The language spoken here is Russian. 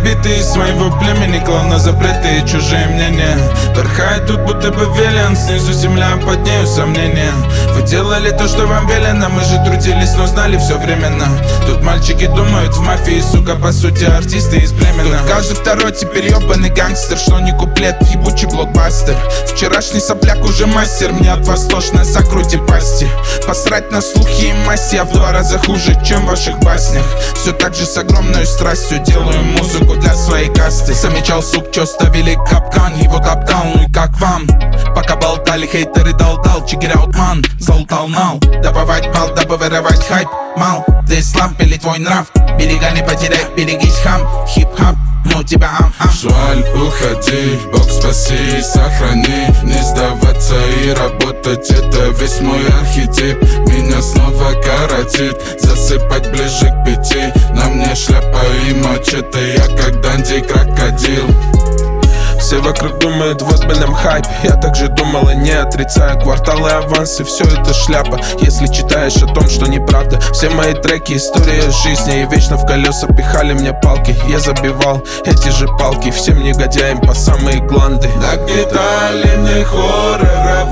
избитые из своего племени, клоуна запреты и чужие мнения. Порхает тут будто бы велен, снизу земля, а под нею сомнения. Вы делали то, что вам велено, мы же трудились, но знали все временно. Тут мальчики думают в мафии, сука, по сути артисты из племена. Тут каждый второй теперь ебаный гангстер, что не куплет, ебучий блокбастер. Вчерашний сопляк уже мастер, мне от вас тошно, закройте пасти. Посрать на слухи и масти, я в 2 раза хуже, чем в ваших баснях. Все так же с огромной страстью делаю музыку для своей касты. Замечал, сук, чё ставили капкан, его топтал, ну и как вам? Пока болтали, хейтеры дал-дал, чигиряутман, залутал нал. Добывать бал, дабы воровать хайп, мал. Да ислам или твой нрав, берега не потеряй, берегись, хам. Хип-хап, ну тебя ам-ам. Жаль, уходи, Бог спаси и сохрани. Не сдаваться и работать, это весь мой архетип. Меня снова коротит, засыпать ближе к 5. На мне шляпа и мачете, я как Данди крокодил. Все вокруг думают, вот бы нам хайп. Я также думал и не отрицаю. Кварталы, авансы, все это шляпа. Если читаешь о том, что неправда. Все мои треки, история жизни. И вечно в колеса пихали мне палки. Я забивал эти же палки всем негодяям по самые гланды. Нагнетали мне хоррора